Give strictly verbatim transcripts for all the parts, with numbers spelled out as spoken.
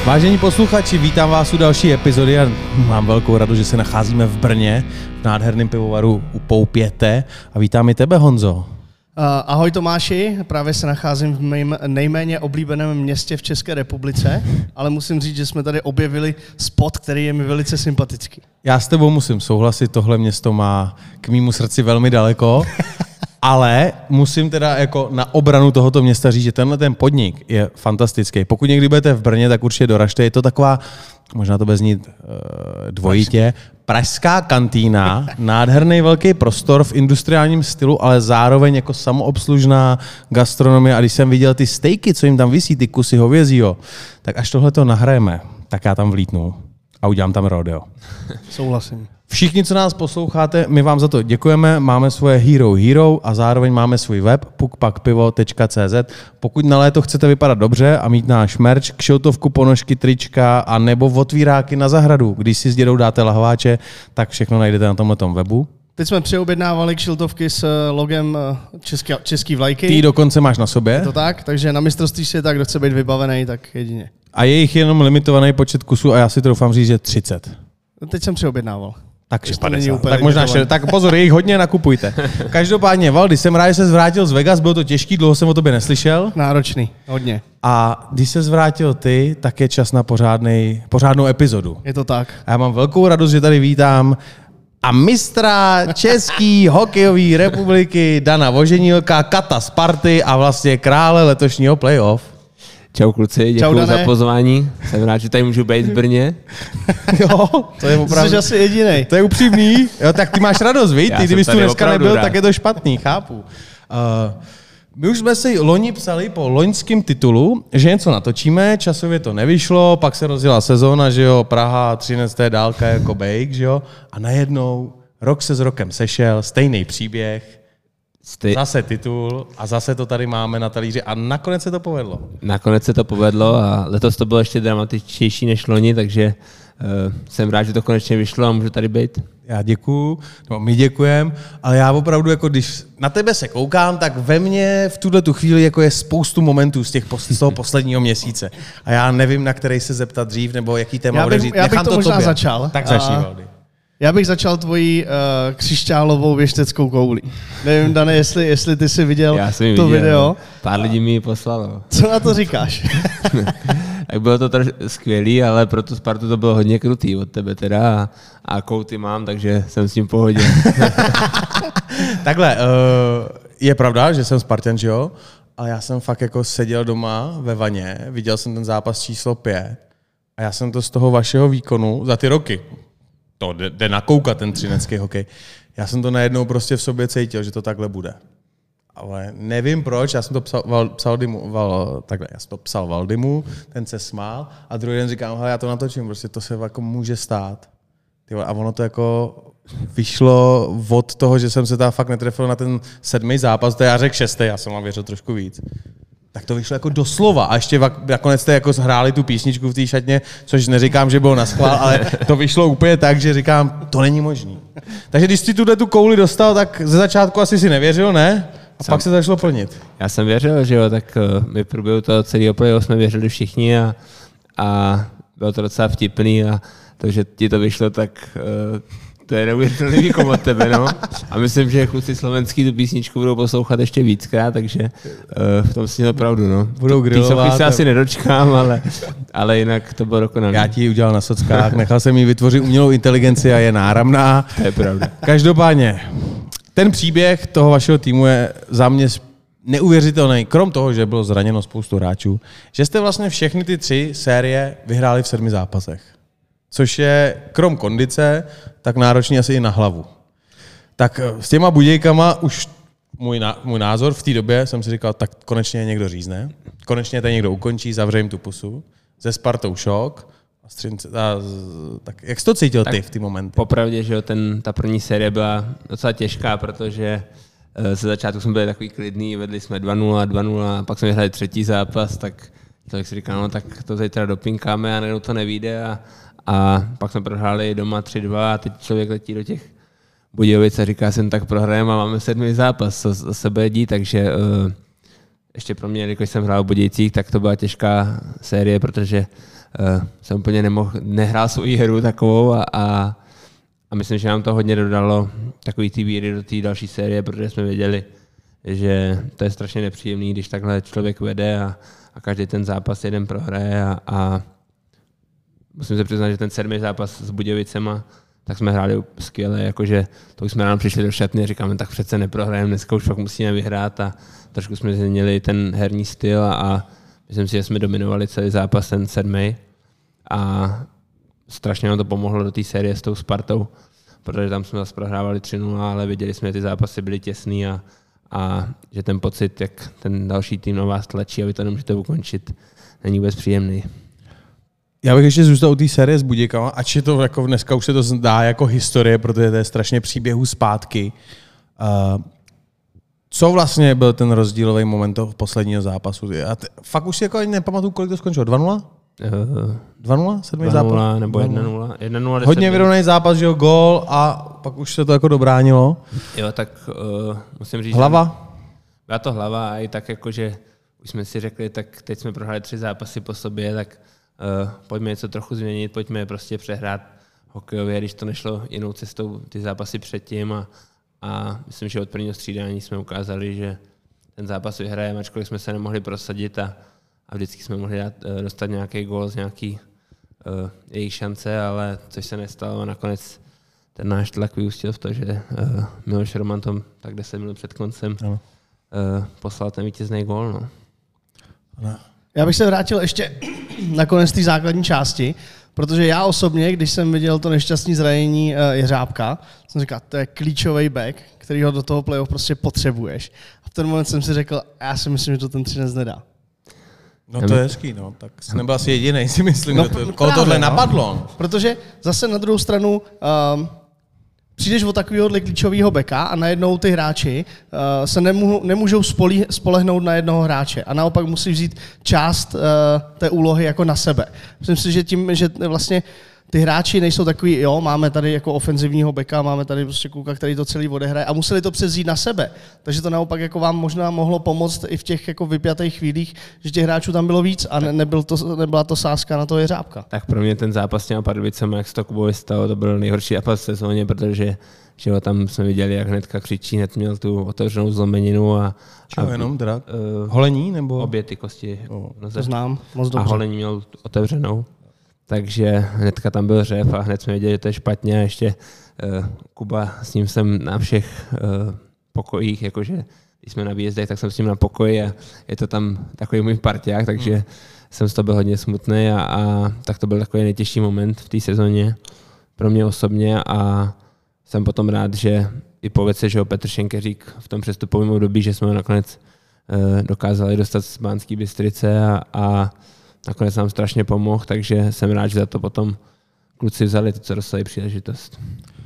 Vážení posluchači, vítám vás u další epizody a mám velkou radost, že se nacházíme v Brně, v nádherném pivovaru u Poupěte a vítám i tebe, Honzo. Uh, ahoj Tomáši, právě se nacházím v mém nejméně oblíbeném městě v České republice, ale musím říct, že jsme tady objevili spot, který je mi velice sympatický. Já s tebou musím souhlasit, tohle město má k mému srdci velmi daleko, ale musím teda jako na obranu tohoto města říct, že tenhle ten podnik je fantastický. Pokud někdy budete v Brně, tak určitě doražte. Je to taková, možná to bude znít uh, dvojitě, pražská kantýna, nádherný velký prostor v industriálním stylu, ale zároveň jako samoobslužná gastronomie. A když jsem viděl ty stejky, co jim tam visí, ty kusy hovězího, tak až tohle to nahrajeme, tak já tam vlítnu a udělám tam rodeo. Souhlasím. Všichni, co nás posloucháte, my vám za to děkujeme. Máme svoje Hero Hero a zároveň máme svůj web pukpakpivo tečka cé zet. Pokud na léto chcete vypadat dobře a mít náš merch, kšiltovku, ponožky, trička a nebo otvíráky na zahradu, když si s dědou dáte lahváče, tak všechno najdete na tomhletom webu. Teď jsme přeobjednávali kšiltovky s logem český, český vlajky. Ty dokonce máš na sobě. Je to tak, takže na mistrovství světa, kdo chce být vybavený, tak jedině. A je jich jenom limitovaný počet kusů a já si troufám říct, že třicet. Teď jsem přeobjednával. Tak padesát. Tak možná še, tak pozor, je jich hodně, nakupujte. Každopádně, Valdy, jsem rád, že ses vrátil z Vegas, bylo to těžký, dlouho jsem o tobě neslyšel. Náročný, hodně. A když ses vrátil ty, tak je čas na pořádnej, pořádnou epizodu. Je to tak. A já mám velkou radost, že tady vítám a mistra České hokejové republiky Dana Voženílka, kata Sparty a vlastně krále letošního playoff. Čau kluci, děkuji za pozvání. Jsem rád, že tady můžu být v Brně. Jo, to je opravdu. Jsi asi jedinej. To je upřímný. Jo, tak ty máš radost, víš? Ty, kdybys tu dneska nebyl, rád. tak je to špatný, chápu. Uh, my už jsme si loni psali po loňském titulu, že něco natočíme, časově to nevyšlo, pak se rozjela sezóna, že jo, Praha, třináct dálka jako bejk, že jo, a najednou rok se s rokem sešel, stejný příběh, Stej... zase titul a zase to tady máme na talíři a nakonec se to povedlo. Nakonec se to povedlo a letos to bylo ještě dramatičtější než loni, takže uh, jsem rád, že to konečně vyšlo a můžu tady být. Já děkuju, no my děkujem, ale já opravdu, jako když na tebe se koukám, tak ve mně v tuhle tu chvíli jako je spoustu momentů z, těch, z toho posledního měsíce. A já nevím, na který se zeptat dřív, nebo jaký téma já bych, odevřít. Já bych Nechám to, to možná tobě. začal. Tak začni, Valdy. Já bych začal tvojí uh, křišťálovou věšteckou koulí. Nevím, Dane, jestli, jestli ty jsi viděl Já jsem to viděl. video. Pár lidí mi ji poslalo. Co na to říkáš? Tak bylo to troš skvělý, ale pro tu Spartu to bylo hodně krutý od tebe teda a, a kouty mám, takže jsem s tím v pohodě. Takhle, uh, je pravda, že jsem Spartan, že jo? Ale já jsem fakt jako seděl doma ve vaně, viděl jsem ten zápas číslo pět a já jsem to z toho vašeho výkonu za ty roky, to jde, jde nakoukat ten třinecký hokej, já jsem to najednou prostě v sobě cítil, že to takhle bude. Ale nevím proč, já jsem to psal, val, psal Dimu, val, takhle, já jsem to psal Valdimu, ten se smál a druhý den říkám, hele, já to natočím, prostě to se jako může stát. A ono to jako vyšlo od toho, že jsem se tam fakt netrefil na ten sedmý zápas, to já řekl šestý, já jsem vám věřil trošku víc. Tak to vyšlo jako doslova a ještě nakonec jste jako hráli tu písničku v té šatně, což neříkám, že bylo naschvál, ale to vyšlo úplně tak, že říkám, to není možný. Takže když jsi tuhle tu kouli dostal, tak ze začátku asi si nevěřil, ne? A Sam. Pak se začalo plnit. Já jsem věřil, že jo, tak uh, my v průběhu toho celého playoff jsme věřili všichni a, a bylo to docela vtipný a to, že ti to vyšlo, tak uh, to je neuvěřitelný výkon od tebe, no. A myslím, že kluci slovenský tu písničku budou poslouchat ještě víckrát, takže uh, v tom si měl pravdu, no. Budou grilovat. Ty se asi nedočkám, ale, ale jinak to bylo dokonalé. Já ti ji udělal na sockách, nechal jsem jí vytvořit umělou inteligenci a je náramná. To je pravda. Každopádně, ten příběh toho vašeho týmu je za mě neuvěřitelný, krom toho, že bylo zraněno spoustu hráčů, že jste vlastně všechny ty tři série vyhráli v sedmi zápasech. Což je krom kondice, tak náročný asi i na hlavu. Tak s těma budějkama už můj, ná, můj názor v té době jsem si říkal, tak konečně někdo řízne, konečně tady někdo ukončí, zavře jim tu pusu, ze Spartou šok. A střince, a, tak jak jsi to cítil tak ty v ty momenty? Popravdě, že jo, ten, ta první série byla docela těžká, protože ze začátku jsme byli takový klidný, vedli jsme dva nula, dva nula, pak jsme vyhráli třetí zápas, tak člověk si říkal, no tak to zítra dopinkáme a najednou to nevyjde a, a pak jsme prohráli doma tři dva a teď člověk letí do těch Budějovic a říká jsem, tak prohrajeme a máme sedmý zápas, co se bude dít, takže uh, ještě pro mě, když jsem hrál v Budějcích, tak to byla těžká série, protože jsem úplně nemohl, nehrál svou hru takovou a, a, a myslím, že nám to hodně dodalo takový ty víry do té další série, protože jsme věděli, že to je strašně nepříjemný, když takhle člověk vede a, a každý ten zápas jeden prohraje a, a musím se přiznat, že ten sedmý zápas s Budějovicema, tak jsme hráli skvěle, jakože to už jsme ráno přišli do šatny a říkáme, tak přece neprohrajeme, dneska už fakt musíme vyhrát a trošku jsme změnili ten herní styl a, a myslím si, že jsme dominovali celý zápas ten sedmý a strašně nám to pomohlo do té série s tou Spartou, protože tam jsme zase prohrávali tři nula, ale viděli jsme, že ty zápasy byly těsný a, a že ten pocit, jak ten další tým na vás tlačí a vy to nemůžete ukončit, není vůbec příjemný. Já bych ještě zůstal u té série s Budějkama, ač je to jako dneska už se to zdá jako historie, protože to je strašně příběhů zpátky. Uh, co vlastně byl ten rozdílový moment toho posledního zápasu? Já t- fakt už si jako ani nepamatuju, kolik to skončilo. dva nula? dva nula? Sedmý zápas? Nebo jedna nula? jedna nula Hodně vyrovnaný zápas, že jo, gól a pak už se to jako dobránilo. Jo, tak uh, musím říct... Hlava? Byla to hlava a i tak jako, že už jsme si řekli, tak teď jsme prohráli tři zápasy po sobě, tak Uh, pojďme něco trochu změnit, pojďme prostě přehrát hokejově, když to nešlo jinou cestou ty zápasy předtím a, a myslím, že od prvního střídání jsme ukázali, že ten zápas vyhrajeme, ačkoliv jsme se nemohli prosadit a, a vždycky jsme mohli dát, uh, dostat nějaký gól z nějaký uh, jejich šance, ale což se nestalo a nakonec ten náš tlak vyústil v to, že uh, Miloš Roman tom tak deset minut před koncem uh, poslal ten vítězný gól. No. No. Já bych se vrátil ještě na konec té základní části, protože já osobně, když jsem viděl to nešťastné zranění uh, Jeřábka, jsem říkal, to je klíčový back, který ho do toho playoff prostě potřebuješ. A v ten moment jsem si řekl, já si myslím, že to ten Třinec nedá. No to je hezký, no. Tak jsi nebyl asi jedinej, si myslím, no, že to, koho tohle no. napadlo. Protože zase na druhou stranu um, přijdeš od takového klíčového beka a najednou ty hráči uh, se nemů, nemůžou spolí, spolehnout na jednoho hráče a naopak musí vzít část uh, té úlohy jako na sebe. Myslím si, že tím, že vlastně ty hráči nejsou takový, jo, máme tady jako ofenzivního beka, máme tady prostě kluka, který to celý odehraje a museli to převzít na sebe. Takže to naopak jako vám možná mohlo pomoct i v těch jako vypjatých chvílích, že těch hráčů tam bylo víc a ne, nebyl to, nebyla to sázka na toho Jeřábka. Tak pro mě ten zápas s těma Pardubicema, jak se to Kubovi stalo, to byl nejhorší zápas v sezóně, protože že ho tam jsme viděli, jak hnedka křičí, hned měl tu otevřenou zlomeninu a... Čeho jenom teda? Uh, holení nebo? Obě ty kosti. Oh, to znám, moc dobře. A holení měl otevřenou. Takže hnedka tam byl řev a hned jsme věděli, že to je špatně a ještě uh, Kuba, s ním jsem na všech uh, pokojích, jakože když jsme na výjezdech, tak jsem s ním na pokoji a je to tam takový můj parťák, takže hmm. jsem z toho byl hodně smutný a, a tak to byl takový nejtěžší moment v té sezóně pro mě osobně a jsem potom rád, že i po věci, že ho Petr Šenkeřík v tom přestupovém období, že jsme ho nakonec uh, dokázali dostat z Banské Bystrice a, a nakonec nám strašně pomohl, takže jsem rád, že za to potom kluci vzali to, co dostali příležitost.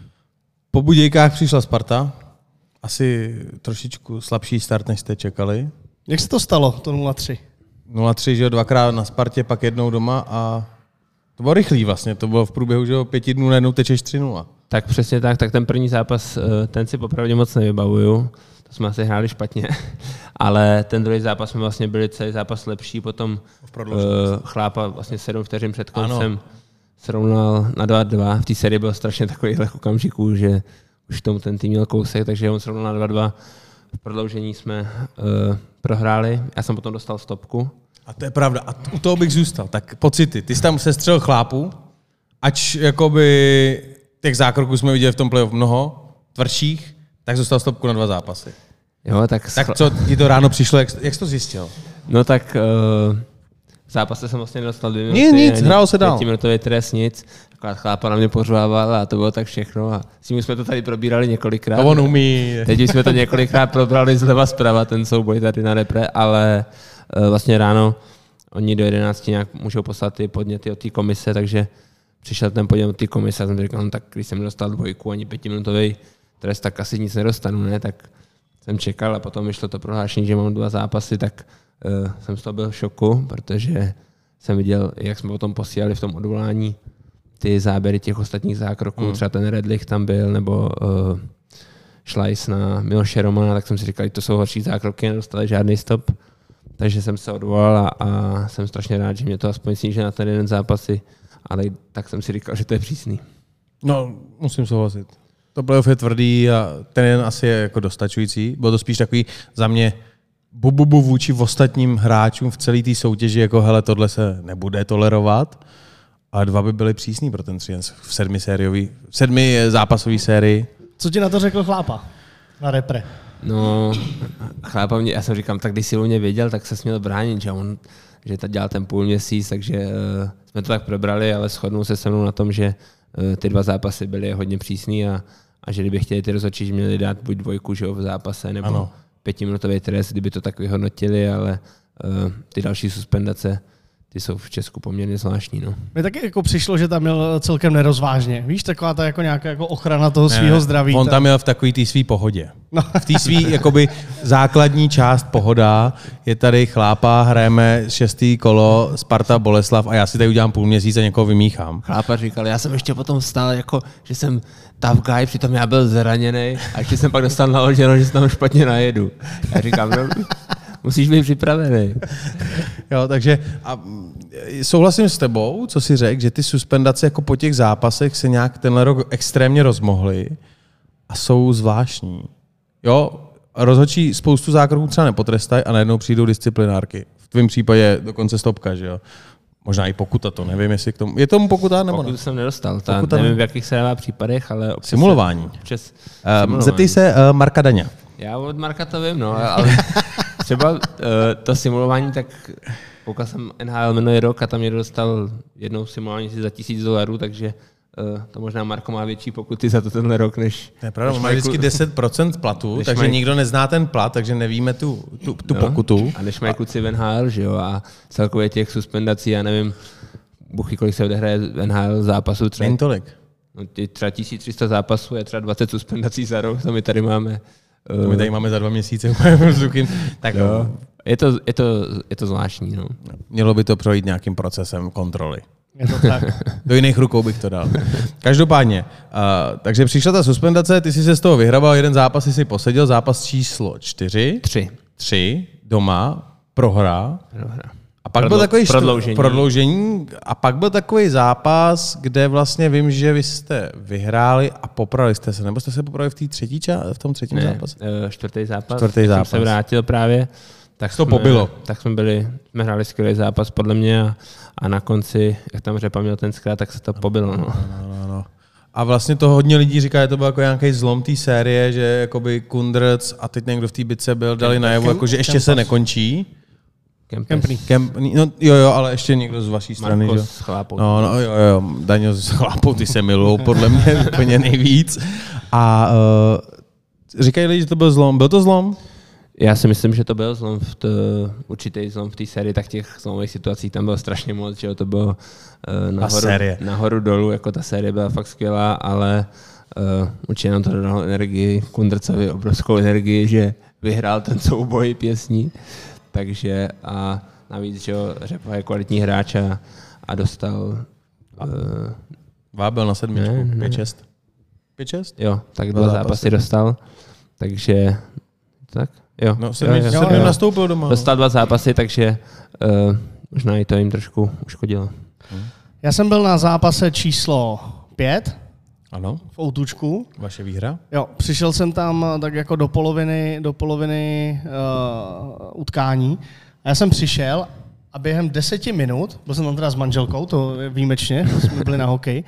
Po Budějkách přišla Sparta. Asi trošičku slabší start, než jste čekali. Jak se to stalo, to nula tři? nula tři, že jo, dvakrát na Spartě, pak jednou doma a to bylo rychlý vlastně. To bylo v průběhu, že jo, pěti dnů najednou tečeš tři nula. Tak přesně tak, tak ten první zápas, ten si popravdě moc nevybavuju. To jsme asi hráli špatně, ale ten druhý zápas jsme vlastně byli celý zápas lepší, potom uh, Chlápa vlastně sedm vteřin před koncem srovnal na dva dva. V té sérii byl strašně takových okamžiků, že už tomu ten tým měl kousek, takže on srovnal na dva dva. V prodloužení jsme uh, prohráli, já jsem potom dostal stopku. A to je pravda, a u toho bych zůstal. Tak pocity, ty jsi tam sestřel Chlápu, ač jakoby těch zákroků jsme viděli v tom playoff mnoho, tvrdších, tak zůstal stopku na dva zápasy. Jo, tak... tak co ti to ráno přišlo, jak, jak jsi to zjistil? No tak uh, v zápase jsem vlastně nedostal dvě minuty. Nic, nic, hrálo se dál. Pětiminutový trest, nic. Akorát Chlápa na mě pořvával a to bylo tak všechno. A s tím jsme to tady probírali několikrát. To on umí. Teď jsme to několikrát probrali zleva zprava, ten souboj tady na repre, ale uh, vlastně ráno oni do jedenácti nějak můžou poslat ty podněty od té komise, takže přišel ten podnět od té komise a jsem říkal, no tak když jsem dostal dvojku, ani pětiminutový trest, tak asi nic nedostanu, ne? Tak jsem čekal a potom vyšlo to prohlášení, že mám dva zápasy, tak uh, jsem z toho byl v šoku, protože jsem viděl, jak jsme potom posílali v tom odvolání ty záběry těch ostatních zákroků, mm. třeba ten Redlich tam byl, nebo uh, Šlajs na Miloše Romana, tak jsem si říkal, že to jsou horší zákroky, nedostali žádný stop. takže jsem se odvolal a, a jsem strašně rád, že mě to aspoň sníží na ten jeden zápasy, ale tak jsem si říkal, že to je přísný. No, musím souhlasit. To playoff je tvrdý a ten jeden asi je jako dostačující. Bylo to spíš takový za mě bububu vůči ostatním hráčům v celé té soutěži, jako hele, tohle se nebude tolerovat. Ale dva by byly přísný pro ten třijenc v sedmi, sériový, v sedmi zápasové sérii. Co ti na to řekl Chlápa? Na repre. No, Chlápa mě, já jsem říkal, tak když si o mě věděl, tak se směl bránit, že on že to dělal ten půl měsíc, takže uh, jsme to tak probrali, ale shodnul se se mnou na tom, že uh, ty dva zápasy byly hodně přísný a, a že kdyby chtěli ty rozhodčí, měli dát buď dvojku, že jo, v zápase, nebo ano. pětiminutový trest, kdyby to tak vyhodnotili, ale uh, ty další suspendace, ty jsou v Česku poměrně zvláštní. No. Mně taky jako přišlo, že tam měl celkem nerozvážně. Víš, taková ta jako nějaká jako ochrana toho svého zdraví. On tam měl v takový té svý pohodě. No. V té svý jakoby základní část pohoda je tady Chlápa, hrajeme šestý kolo Sparta Boleslav a já si tady udělám půl měsíc a někoho vymíchám. Chlápa říkal, já jsem ještě potom vstal, jako, že jsem tough guy, přitom já byl zraněný a ještě jsem pak dostal naloženo, že se tam špatně najedu. Já říkám, no, musíš být připravený. Jo, takže a souhlasím s tebou, co jsi řekl, že ty suspendace jako po těch zápasech se nějak tenhle rok extrémně rozmohly a jsou zvláštní. Jo, rozhodčí spoustu zákroků třeba nepotrestají a najednou přijdou disciplinárky. V tvém případě dokonce stopka, že jo? Možná i pokuta, to nevím, jestli k tomu... Je tomu pokuta nebo ne? Pokutu jsem nedostal, ta, nevím, v jakých se dává případech, ale... Simulování. Občas, um, simulování. Zeptej se uh, Marka Daňa. Já od Marka to vím, no, ale třeba uh, to simulování, tak koukal jsem N H L minulý rok a tam někdo dostal jednou simulování za tisíc dolarů, takže uh, to možná Marko má větší pokuty za to tenhle rok, než... To je pravda, on má vždycky deset procent platu, takže maj... nikdo nezná ten plat, takže nevíme tu, tu, tu no, pokutu. A než mají kluci v N H L, že jo, a celkově těch suspendací, já nevím, buchy, kolik se odehraje v N H L zápasů třeba... Není tolik. No, třeba tisíc tři sta zápasů je třeba dvacet suspendací za rok, to my tady máme... To my tady máme za dva měsíce. Tak jo. Je to, je to, je to zvláštní. No. Mělo by to projít nějakým procesem kontroly. Je to tak. Do jiných rukou bych to dal. Každopádně, uh, takže přišla ta suspendace, ty jsi se z toho vyhrabal, jeden zápas jsi poseděl, zápas číslo čtyři. Tři. Tři, doma, prohra. Prohra. A pak Prodlo- byl takový prodloužení. prodloužení. A pak byl takový zápas, kde vlastně vím, že vy jste vyhráli a poprali jste se. Nebo jste se poprali v té třetí části, v tom třetím ne, zápase? Čtvrtý zápas. Čtvrtý zápas. Jsem se vrátil právě. Tak to jsme, pobilo. Tak jsme byli, jsme hráli skvělý zápas podle mě a, a na konci, jak tam Řepa měl ten zkrát, tak se to pobilo. No. No, no, no. A vlastně to hodně lidí říká, že to byl jako nějaký zlom té série, že jakoby Kundrc a teď někdo v té bitce byl, dali najevo, jako, že ještě Kempas. Se nekončí. Kempný. Kempný. No jo, jo, ale ještě někdo z vaší strany. Marko že? s Chlápou. No, no, jo, jo, Daňo s Chlápou, ty se milujou, podle mě úplně nejvíc. A uh, říkají lidi, že to byl zlom. Byl to zlom? Já si myslím, že to byl zlom, v to, určitý zlom v té sérii, tak těch zlomových situací tam bylo strašně moc, že to bylo uh, nahoru, nahoru dolů, jako ta série byla fakt skvělá, ale uh, určitě nám to dodalo energii, Kundrcovi obrovskou energii, že vyhrál ten souboj pěsní, takže a navíc, že Řepa je kvalitní hráč a, a dostal... Uh, Vábel na sedmičku, pět šest. pět šest? Jo, tak dva zápasy. zápasy dostal, takže tak... Jo, no, sedmi, jo, sedmi jo. nastoupil doma. Dostal dva zápasy, takže uh, možná i to jim trošku uškodilo. Já jsem byl na zápase číslo pět. Ano. V Outučku. Vaše výhra? Jo, přišel jsem tam tak jako do poloviny, do poloviny uh, utkání. A já jsem přišel a během deseti minut, byl jsem tam teda s manželkou, to je výjimečně, jsme byli na hokej,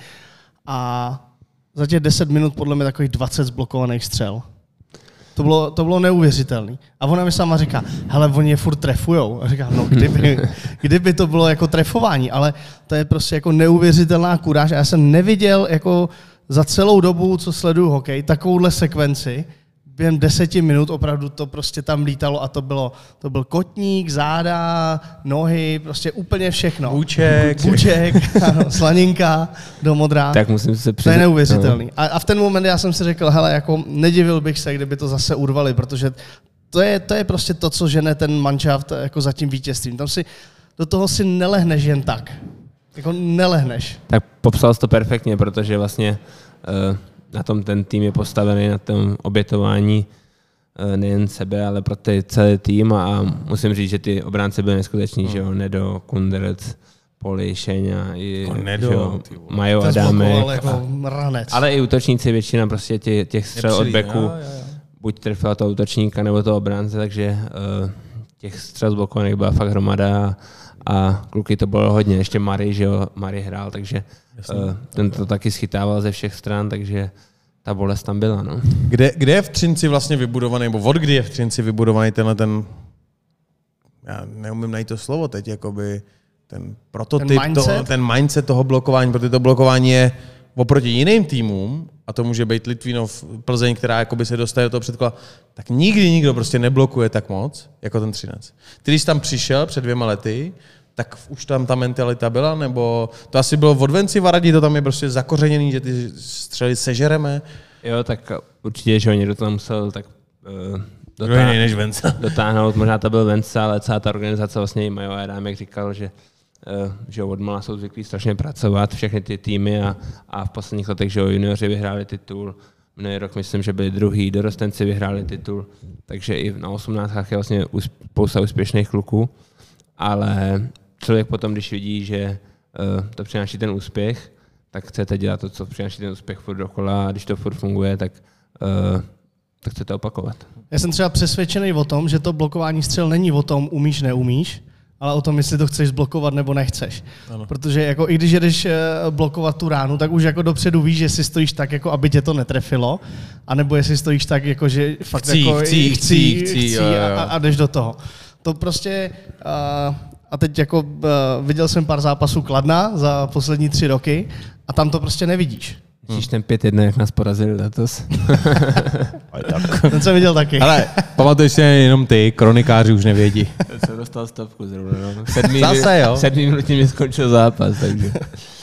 a za těch deset minut podle mě takových dvacet zblokovaných střel. To bylo, to bylo neuvěřitelné. A ona mi sama říká, hele, oni je furt trefujou. A říkám, no kdyby, kdyby to bylo jako trefování, ale to je prostě jako neuvěřitelná kuráž. A já jsem neviděl jako za celou dobu, co sleduju hokej, takovouhle sekvenci. Během deseti minut opravdu to prostě tam lítalo a to bylo, to byl kotník, záda, nohy, prostě úplně všechno. Bůček. Bůček, ano, slaninka do modrá. Tak musím se přiznat. To je neuvěřitelný. A, a v ten moment já jsem si řekl, hele, jako nedivil bych se, kdyby to zase urvali, protože to je, to je prostě to, co žene ten manšaft jako za tím vítězstvím. Tam si, do toho si nelehneš jen tak. Jako nelehneš. Tak popsal jsi to perfektně, protože vlastně uh, na tom ten tým je postavený, na tom obětování nejen sebe, ale pro ty celý tým a musím říct, že ty obránce byly neskuteční, hmm. že jo, Nedo, Kunderec, Poli, Šeňa, i Nedo, Majo Adámek. Jako ranec. Ale i útočníci, většina prostě těch, těch střel od beku, buď trefila toho útočníka nebo toho obránce, takže uh, těch střel z blokovaných byla fakt hromada a kluky to bylo hodně. Ještě Mary, že jo, Mary hrál, takže uh, ten to taky schytával ze všech stran, takže ta bolest tam byla, no. Kde, kde je v Třinci vlastně vybudovaný, nebo od kdy je v Třinci vybudovaný tenhle ten, já neumím najít to slovo teď, jakoby ten prototyp, ten mindset, to, ten mindset toho blokování, protože to blokování je oproti jiným týmům, a to může být Litvínov, Plzeň, která jakoby se dostane do toho předkola, tak nikdy nikdo prostě neblokuje tak moc, jako ten Třinec. Ty, když tam přišel před dvěma lety, tak už tam ta mentalita byla, nebo to asi bylo v Odvenci Varadí, to tam je prostě zakořeněný, že ty střely sežereme. Jo, tak určitě, že někdo to tam musel tak uh, dotáhnout, než Vence. dotáhnout, možná to byl Vence, ale celá ta organizace vlastně i Majo Adámek říkal, že uh, že odmala jsou zvyklí strašně pracovat, všechny ty týmy a, a v posledních letech, že junioři vyhráli titul, minulý rok myslím, že byli druhý, dorostenci vyhráli titul, takže i na osmnáctkách je vlastně spousta úspěšných kluků, ale člověk potom, když vidí, že uh, to přináší ten úspěch, tak chcete dělat to, co přináší ten úspěch furt dokola a když to furt funguje, tak, uh, tak chcete opakovat. Já jsem třeba přesvědčený o tom, že to blokování střel není o tom umíš, neumíš, ale o tom, jestli to chceš zblokovat nebo nechceš. Ano. Protože jako, i když jedeš blokovat tu ránu, tak už jako dopředu víš, jestli stojíš tak, jako aby tě to netrefilo, anebo jestli stojíš tak, jako, že fakt chcí, jako chcí, chcí, chcí, chcí jo, jo. A, a jdeš do toho. To prostě... Uh, A teď jako uh, viděl jsem pár zápasů Kladna za poslední tři roky a tam to prostě nevidíš. Vidíš ten pět jedna, jak nás porazili letos? Ten jsem viděl taky. Ale pamatuješ si, jenom ty, kronikáři už nevědí. Ten jsem dostal stovku zrovna. No. Sedmý, Zase, jo? Sedmý minutě mi skončil zápas, takže...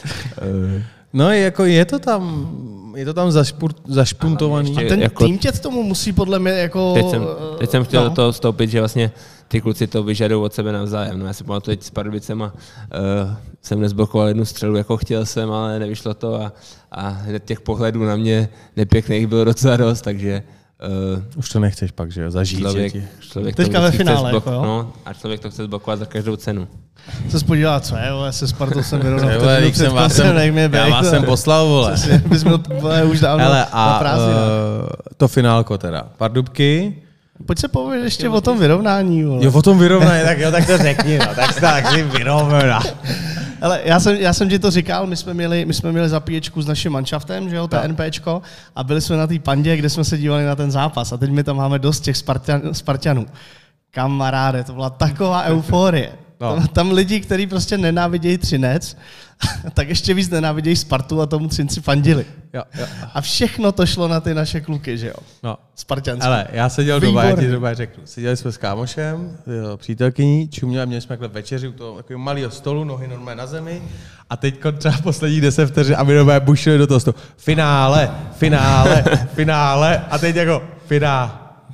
No jako je to tam, je to tam zašpur, zašpuntovaný. A ten jako, tým tě k tomu musí podle mě jako... Teď jsem, teď jsem chtěl no. do toho vstoupit, že vlastně ty kluci to vyžadují od sebe navzájem. No, já si pamatuju teď s Pardubicema, uh, jsem nezblokoval jednu střelu, jako chtěl jsem, ale nevyšlo to a, a hned těch pohledů na mě nepěkných bylo docela dost, takže... Uh, Už to nechceš pak, že jo, zažít. Člověk, ti... člověk Teďka ve finále, zblok, jako jo? No, a člověk to chce zblokovat za každou cenu. Se spodívala, co je, vole, se Spartou jsem vyrovnal. Vole, jsem vás jsem, já vás jsem poslal, vole. Bys měl už dávno Hele, na a prázdninách. uh, to finálko teda. Pardubky. Pojď se povědět ještě o tom vyrovnání. Vole. Jo, o tom vyrovnání, tak jo, tak to řekni, no. Tak, tak si vyrovná. Ale já jsem, já jsem ti to říkal, my jsme měli, my jsme měli zapíječku s naším manšaftem, že jo, ta NPčko, a byli jsme na té pandě, kde jsme se dívali na ten zápas. A teď my tam máme dost těch Spartan, Spartanů. Kamaráde, to byla taková euforie. No. Tam, tam lidi, kteří prostě nenávidějí Třinec, tak ještě víc nenávidějí Spartu a tomu Třinci fandili. Jo, jo. A všechno to šlo na ty naše kluky, že jo? No. Spartanské. Ale já seděl doma, já ti doma řeknu. Seděli jsme s kámošem, jo, přítelkyní, čuměla, měli jsme takhle večeři u toho takového malého stolu, nohy normálně na zemi. A teď třeba posledních deset vteřin a my normálně bušili do toho stolu. Finále, finále, finále. A teď jako finále.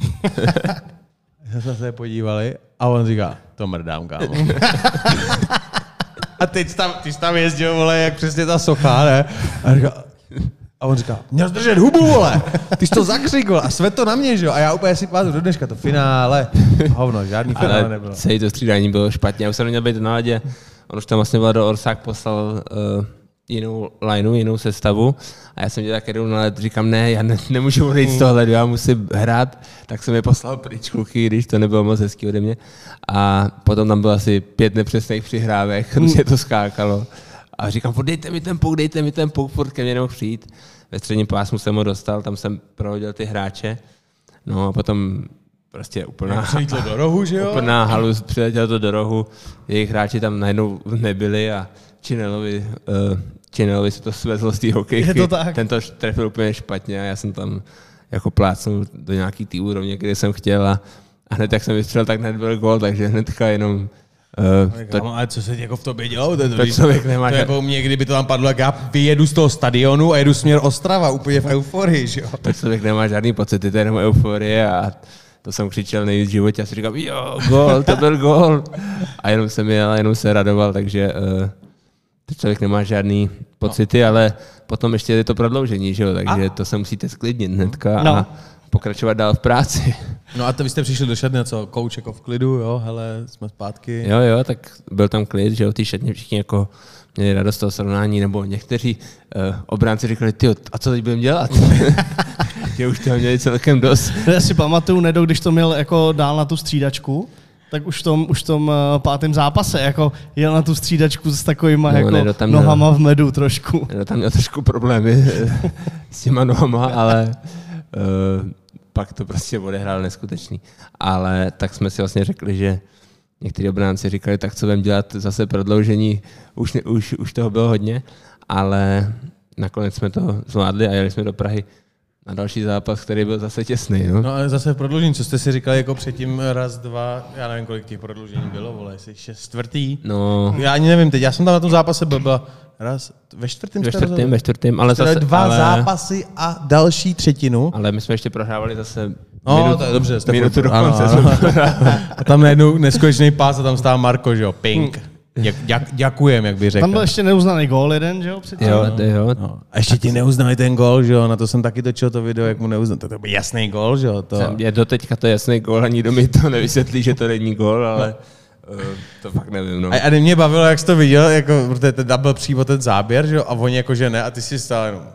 jsme se podívali a on říká, to mrdám, kámo. A teď tam, ty jsi tam jezdil, vole, jak přesně ta socha, ne? A, říká, a on říká, měl zdržet hubu, vole, ty jsi to zakřikl a svět to na mě, že jo? A já úplně si pamatuju do dneška, to finále. Hovno, žádný finále ale nebylo. celý to střídání bylo špatně, já už jsem neměl být na ladě. On už tam vlastně Vlado Orsák poslal uh, jinou lineu, jinou sestavu a já jsem dělal tak jednou na let, říkám, ne, já ne, nemůžu odejít z tohle, já musím hrát, tak jsem je poslal pryč kluky, když to nebylo moc hezký ode mě. A potom tam bylo asi pět nepřesných přihrávek, různě to skákalo. A říkám, dejte mi ten puk, dejte mi ten puk, furt ke mně nemohl přijít. Ve středním pásmu jsem ho dostal, tam jsem prohodil ty hráče. No a potom prostě úplná, přilítlo do rohu, že jo? Úplná halus, přiletěl to do rohu, jejich hráči tam najednou nebyli a Činelovi, uh, Činelovi se to svezlo z té hokejky. Je to tak. Ten to trefil úplně špatně a já jsem tam jako plácnul do nějaký té úrovně, kde jsem chtěl a, a hned jak jsem vystřelil, tak hned byl gól, takže hnedka jenom... Uh, to, ale co se jako v tobě dělalo? To, to člověk nemá. To jako mě, kdyby to tam padlo, jak já vyjedu z toho stadionu a jedu směr Ostrava, úplně v euforii, že jo? To člověk nemá žádný pocity, to je jenom euforie a to jsem křičel nejvíc v životě a si říkám, jo, gól, to byl gól. A jenom jsem jel a jenom se radoval, takže uh, to člověk nemá žádný pocity, no. Ale potom ještě je to prodloužení, že jo? Takže a? to se musíte sklidnit hnedka no. a pokračovat dál v práci. No a to vy jste přišli do šatny, co? Kouč jako v klidu, jo, hele, jsme zpátky. Jo, jo, tak byl tam klid, že jo, ty šatně všichni jako měli radost toho srovnání, nebo někteří uh, obránci říkali, tyjo, a co teď budeme dělat? Že už toho měli celkem dost. Já si pamatuju, Nedo, když to měl jako dál na tu střídačku, tak už v tom, už v tom uh, pátém zápase jako jel na tu střídačku s takovýma no, jako Nedo tam nohama měl, v medu trošku. Nedo tam měl trošku problémy s těma nohama, ale uh, pak to prostě odehrál neskutečný. Ale tak jsme si vlastně řekli, že někteří obránci říkali, tak co budeme dělat zase prodloužení, už, ne, už, už toho bylo hodně, ale nakonec jsme to zvládli a jeli jsme do Prahy na další zápas, který byl zase těsný. No, no ale zase v prodloužení, co jste si říkali jako předtím raz, dva, já nevím, kolik těch prodloužení bylo, vole, jestli šest, čtvrtý? No. Já ani nevím teď, já jsem tam na tom zápase byl, byla raz, ve čtvrtém? Ve čtvrtém, ve čtvrtém, ale zase... Dva ale, zápasy a další třetinu. Ale my jsme ještě prohrávali zase no, minutu, to je dobře, jste minutu pro... do konce. Ano, ano. A tam najednou neskutečný pás a tam stál Marko, že jo, ping. Děk, děk, děkujem, jak by řekl. Tam byl ještě neuznaný gól jeden, že jo? Předtím. Jo, to jo. No. A ještě ti neuznali ten gól, že jo? Na to jsem taky točil to video, jak mu neuznali. To, to byl jasný gól, že jo? To... Je doteďka to jasný gól, ani do mi to nevysvětlí, že to není gól, ale no. uh, to fakt nevím. No. A, a mě bavilo, jak jsi to viděl, jako, protože ten byl přímo ten záběr, že jo? A oni jako, že ne, a ty si stál jenom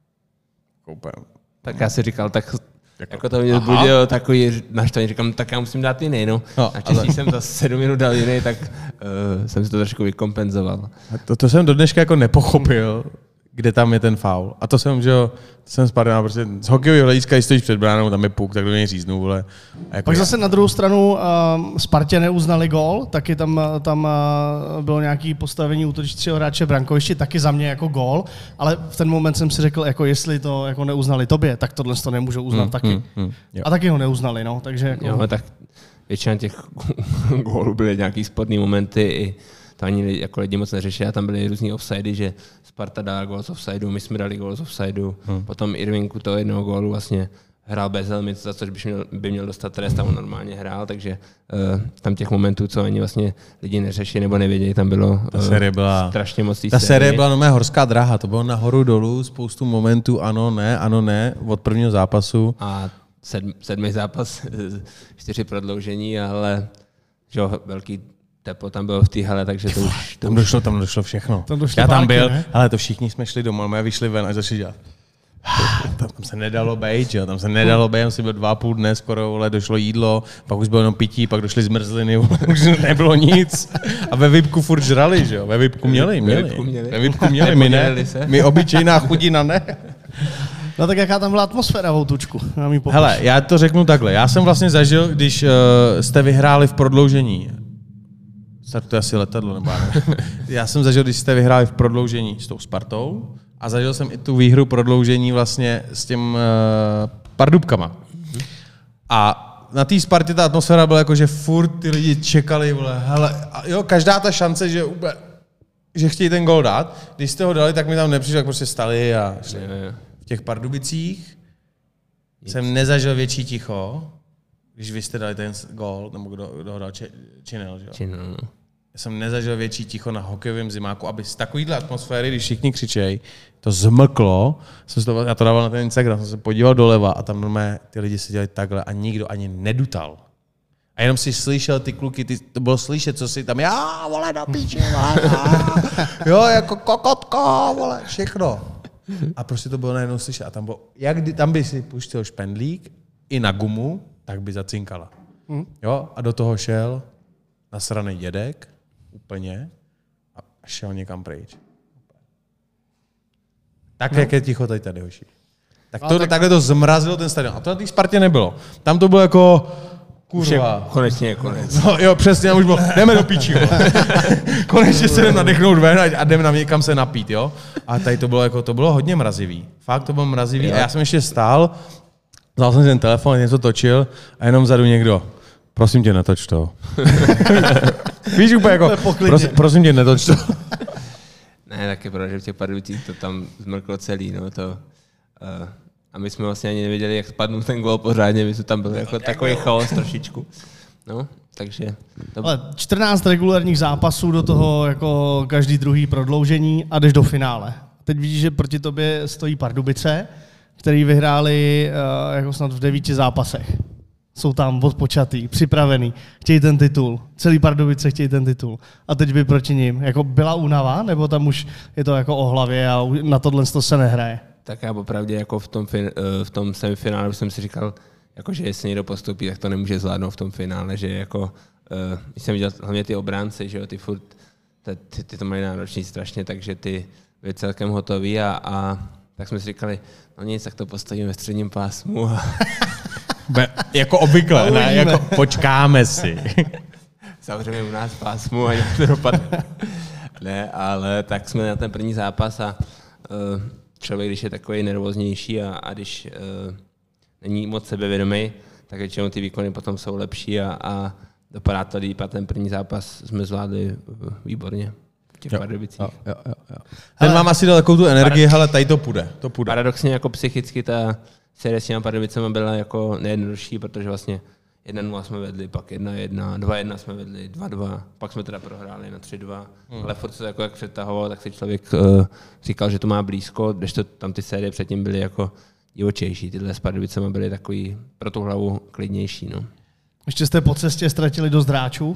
koupem. Tak já si říkal, tak jako, jako to mě budilo takový naštvaný, říkám, tak já musím dát jiný, no. no Naštěstí ale... jsem za sedm minut dal jiný, tak uh, jsem si to trošku vykompenzoval. A to, to jsem do dneška jako nepochopil, kde tam je ten faul. A to jsem, že jo, to jsem spadl, prostě z hokejového hlediska, když stojíš před bránou, tam je puk, tak do něj říznu, vole. Jako Pak já. Zase na druhou stranu uh, Spartě neuznali gól, taky tam, tam uh, bylo nějaké postavení útočícího hráče brankoviště, taky za mě jako gól, ale v ten moment jsem si řekl, jako jestli to jako neuznali tobě, tak tohle to nemůžou uznat hmm, taky. Hmm, hmm, a taky ho neuznali, no, takže jako... Jo, tak většina těch gólů byly nějaký sporný momenty i to ani jako lidi moc neřešili a tam byly různý offsidy, že Sparta dá gól z offsideu, my jsme dali gól z offsideu, hmm. potom Irvinku toho jednoho gólu vlastně hrál bez helmy, za což by měl, by měl dostat trest a on normálně hrál, takže uh, tam těch momentů, co ani vlastně lidi neřeší nebo nevědějí, tam bylo ta série byla, uh, strašně moc. Ta série byla normálně horská dráha, to bylo nahoru dolů, spoustu momentů, ano, ne, ano, ne, od prvního zápasu. A sedm, sedmý zápas, čtyři prodloužení, ale že jo, velký teplo tam bylo v té hale, takže to už... To tam, už... došlo, tam došlo všechno. Tam došlo Já tam párky, byl, ne? ale to všichni jsme šli domů, my vyšli ven a začali dělat. Tam se nedalo bejt, jo, tam se nedalo bejt, tam si byl dva a půl dne skoro, vole, došlo jídlo, pak už bylo jenom pití, pak došly zmrzliny, vole, už nebylo nic. A ve Vipku furt žrali, že jo, ve Vipku měli, měli. Ve Vipku měli, my ne, my obyčejná chudina ne. No tak jaká tam byla atmosféra v Outučku? Hele, já to řeknu takhle, já jsem vlastně zažil, když uh, jste vyhráli v prodloužení, startuje asi letadlo, nebo ne. Já jsem zažil, když jste vyhráli v prodloužení s tou Spartou a zažil jsem i tu výhru prodloužení vlastně s těm uh, Pardubkama. A na té Spartě ta atmosféra byla jako, že furt ty lidi čekali, vole, hele, a jo, každá ta šance, že úplně, že chtějí ten gól dát, když jste ho dali, tak mi tam nepřišli, tak prostě stali a šli. V těch Pardubicích jsem nezažil větší ticho, když vy jste dali ten gól, nebo kdo, kdo ho dal, či, Činel, že jo? Činel, no. Já jsem nezažil větší ticho na hokejovém zimáku, aby z takovýhle atmosféry, když všichni křičejí, to zmlklo, jsem to, já to dával na ten Instagram, jsem se podíval doleva a tam normálně ty lidi seděli takhle a nikdo ani nedutal. A jenom si slyšel ty kluky, ty, to bylo slyšet, co si tam, já, vole, na píči, vole, jo, jako kokotko, vole, všechno. A prostě to bylo najednou slyšet. A tam bylo, jak tam by si pustil špendlík i na gumu, tak by zacinkala. Hmm. Jo, a do toho šel nasranej dědek, úplně, a šel někam pryč. Tak, no. Jak je ticho tady tady, hoši. Tak to, tak... takhle to zmrazilo ten stadion. A to na té Spartě nebylo. Tam to bylo jako, kurva. Konečně je konec. No jo, přesně, tam už bylo, jdeme do píči, konečně se jdeme nadechnout ven a jdeme nám někam se napít, jo. A tady to bylo jako, to bylo hodně mrazivý. Fakt to bylo mrazivý. Jo. A já jsem ještě stál, vzal jsem ten telefon, něco točil a jenom vzadu někdo, prosím tě, netoč to. Víš, úplně jako, prosím, prosím tě, netoč to. Ne, tak je pravda, že v těch Pardubicích to tam zmrklo celý, no to... Uh, a my jsme vlastně ani nevěděli, jak spadnul ten gól pořádně, my jsme tam byli jako takový chaos trošičku. No, takže... To... Ale čtrnáct regulárních zápasů, do toho jako každý druhý prodloužení a jdeš do finále. Teď vidíš, že proti tobě stojí Pardubice, který vyhráli uh, jako snad v devíti zápasech. jsou tam odpočatý, připravený, chtějí ten titul, celý Pardubice chtějí ten titul. A teď by proti ním. Jako byla únava, nebo tam už je to jako o hlavě a na tohle to se nehraje? Tak já opravdu jako v tom, fin, v tom semifinále jsem si říkal, jako, že jestli někdo postupí, tak to nemůže zvládnout v tom finále, že jako, uh, když jsem viděl hlavně ty obránce, že jo, ty furt, ty, ty to mají náročný strašně, takže ty byly celkem hotový a, a tak jsme si říkali, no nic, tak to postavíme ve středním pásmu. A Be, jako obvykle, ne? Jako počkáme si. Zavřeme u nás pásmu a nějak to dopadne. Ne, ale tak jsme na ten první zápas a uh, člověk, když je takový nervóznější a, a když uh, není moc sebevědomý, tak většinou ty výkony potom jsou lepší a, a dopadá to líp a ten první zápas jsme zvládli výborně v těch Pardubicích. Jo, jo, jo, jo. Ten hele, mám asi dal takovou tu energii, hele, tady to půjde, to půjde. Paradoxně jako psychicky ta série s těma Pardubicema byla jako nejjednodušší, protože vlastně jedna nula jsme vedli, pak jedna jedna, dva jedna jsme vedli, dva dva, pak jsme teda prohráli na tři dva, hmm. ale furt se jako jak přetahovalo, tak si člověk uh, říkal, že to má blízko, když to tam ty série předtím byly jako divočejší, tyhle s Pardubicema byly takový pro tu hlavu klidnější. No. Ještě jste po cestě ztratili dost hráčů?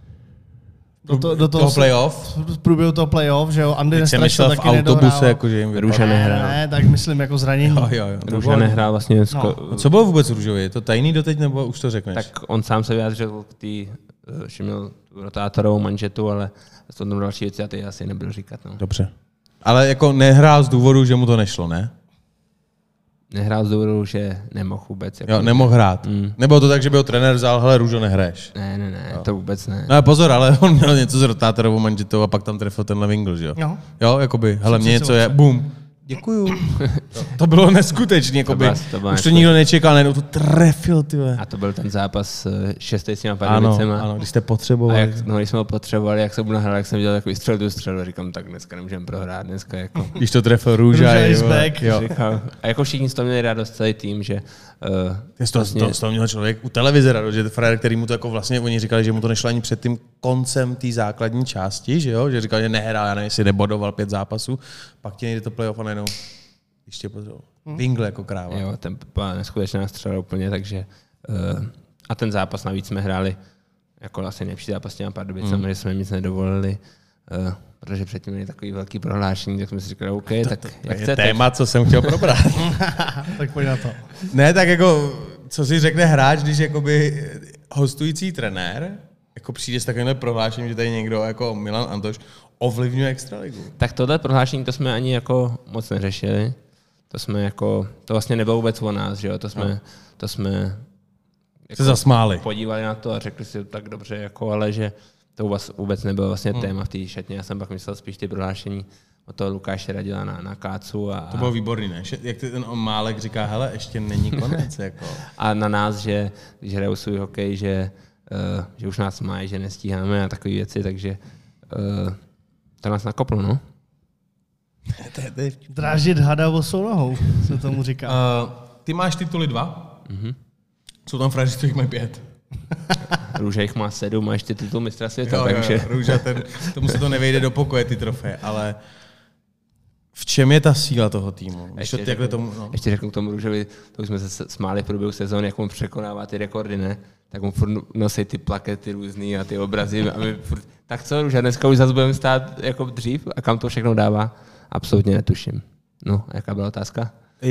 Do, to, do toho, toho playoff? V průběhu toho playoff, že jo, Andy nestrašil taky v autobuse, jakože jim Růža nehrál. Ne, ne, tak myslím jako zranění. Jo, jo, jo. Růža nehrál vlastně. No. Sko- Co bylo vůbec Růžovi? Je to tajný doteď, nebo už to řekneš? Tak on sám se vyjádřil k tý, že měl rotátorovou manžetu, ale to tam další věci a ty asi nebudu říkat. No. Dobře. Ale jako nehrál z důvodu, že mu to nešlo, ne? Nehrál z důvodu, že nemohl vůbec. Jako jo, nemohl hrát. Mm. Nebylo to tak, že by ho trenér vzal, hele, Růžo, nehraješ. Ne, ne, ne, jo. to vůbec ne. No pozor, ale on měl něco s rotátorovou manžetou a pak tam trefil tenhle vingl, že jo? Jo. Jo, jakoby, hele, mě něco je, bum. Děkuju. to, to bylo neskutečný, jakoby. To byla, to už to nikdo nečekal, najednou to trefil, ty ve. A to byl ten zápas šestý s těma Pardubicema. Ano, ano, když jste potřebovali. A jak, no, když jsme ho potřebovali, jak se budu nahrál, jak jsem viděl takový střel tu střelu, říkám, tak dneska nemůžeme prohrát, dneska jako. Když to trefil Růža, is back. Jo. Říkal, a jako všichni z toho měli radost, celý tým, že uh, z toho, vlastně, to, z toho měl člověk u televize radost, že frajer, který mu to jako vlastně, oni říkali, že mu to nešlo ani před tím koncem té základní části, že jo, že říkal, že nehrál, já nevím, jestli nebodoval pět zápasů, pak ti nejde to playoff a najednou ještě pozor. Wingle jako kráva. Jo, ten byla neskutečná střela úplně, takže uh, a ten zápas navíc jsme hráli jako vlastně nejlepší zápas s těma Pardubicema, mm. že jsme nic nedovolili, uh, protože předtím měli takový velký prohlášení, tak jsme si říkali, OK, to, tak to, jak to chcete. je téma, co jsem chtěl probrat. Tak pojď na to. Ne, tak jako, co si řekne hráč, když jakoby hostující trenér jako přijde s takovýmhle prohlášením, že tady někdo jako Milan Antoš ovlivňuje extraligu. Tak tohle prohlášení to jsme ani jako moc neřešili. To jsme jako, to vlastně nebylo vůbec o nás, že jo, to jsme, no. to jsme jako se zasmáli. Podívali na to a řekli si tak dobře, jako, ale že to vůbec, vůbec nebylo vlastně hmm. téma v té šatně. Já jsem pak myslel spíš ty prohlášení od toho Lukáše Radila na, na Kácu. A, to bylo výborný, ne? Jak ten Málek říká, hele, ještě není konec. Jako. A na nás, že když hrajou svůj hokej, že, uh, že už nás mají, že nestíháme a takové věci, takže uh, to nás nakoplo, no. Dráždit hada osou nohou, se tomu říká. Uh, ty máš tituly dva? Mm-hmm. Jsou tam frajeři, co jich mají pět. Růža jich má sedm a ještě titul mistra světa, jo, takže... Jo, Růža, ten, tomu se to nevejde do pokoje, ty trofeje, ale v čem je ta síla toho týmu? Ještě, to, řeknu, tomu, no. ještě řeknu k tomu Růžovi, to už jsme se smáli v průběhu sezóny, jak on překonává ty rekordy, ne? Tak mu furt nosí ty plakety různý a ty obrazy a my furt... Tak co, Růža, dneska už zase budeme stát jako dřív a kam to všechno dává? Absolutně netuším. No, a jaká byla otázka?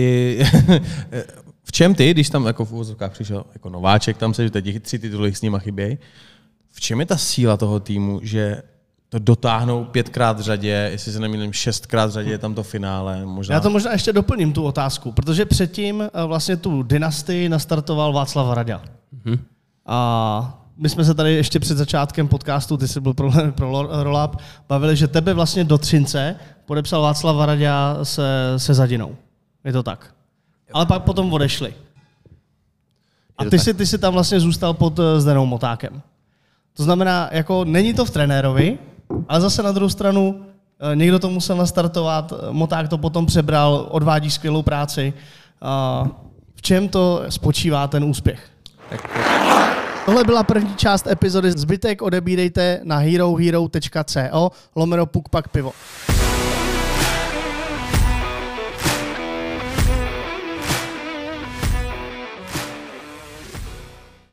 V čem ty, když tam jako v úvozovkách přišel jako nováček, tam se, že teď tři tituly s nima chybějí, v čem je ta síla toho týmu, že to dotáhnou pětkrát v řadě, jestli se nemýlím, šestkrát v řadě je tam to finále? Možná... Já to možná ještě doplním, tu otázku, protože předtím vlastně tu dynastii nastartoval Václav Raďa. Mm-hmm. A my jsme se tady ještě před začátkem podcastu, ty jsi byl pro, pro Rollup, bavili, že tebe vlastně do Třince podepsal Václav Raďa se, se Zadinou. Je to tak? Ale pak potom odešli. A ty jsi, ty jsi tam vlastně zůstal pod Zdenou Motákem. To znamená, jako není to v trenérovi, ale zase na druhou stranu někdo to musel nastartovat, Moták to potom přebral, odvádí skvělou práci. V čem to spočívá ten úspěch? Tohle byla první část epizody. Zbytek odebírejte na herohero tečka co lomeno pukpak pivo.